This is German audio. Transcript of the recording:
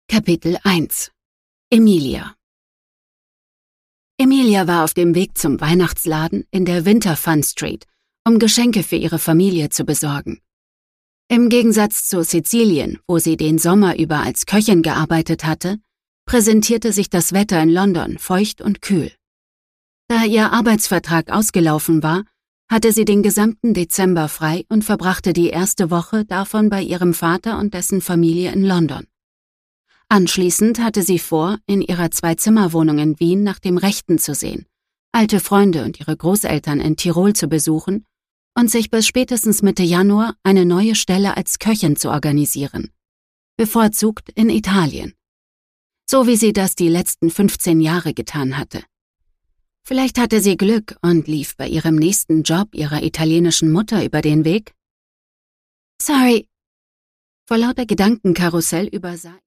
Kapitel 1 Emilia Emilia war auf dem Weg zum Weihnachtsladen in der Winter Fun Street, um Geschenke für ihre Familie zu besorgen. Im Gegensatz zu Sizilien, wo sie den Sommer über als Köchin gearbeitet hatte, präsentierte sich das Wetter in London feucht und kühl. Da ihr Arbeitsvertrag ausgelaufen war, hatte sie den gesamten Dezember frei und verbrachte die erste Woche davon bei ihrem Vater und dessen Familie in London. Anschließend hatte sie vor, in ihrer Zwei-Zimmer-Wohnung in Wien nach dem Rechten zu sehen, alte Freunde und ihre Großeltern in Tirol zu besuchen und sich bis spätestens Mitte Januar eine neue Stelle als Köchin zu organisieren. Bevorzugt in Italien. So wie sie das die letzten 15 Jahre getan hatte. Vielleicht hatte sie Glück und lief bei ihrem nächsten Job ihrer italienischen Mutter über den Weg. Sorry. Vor lauter Gedankenkarussell übersah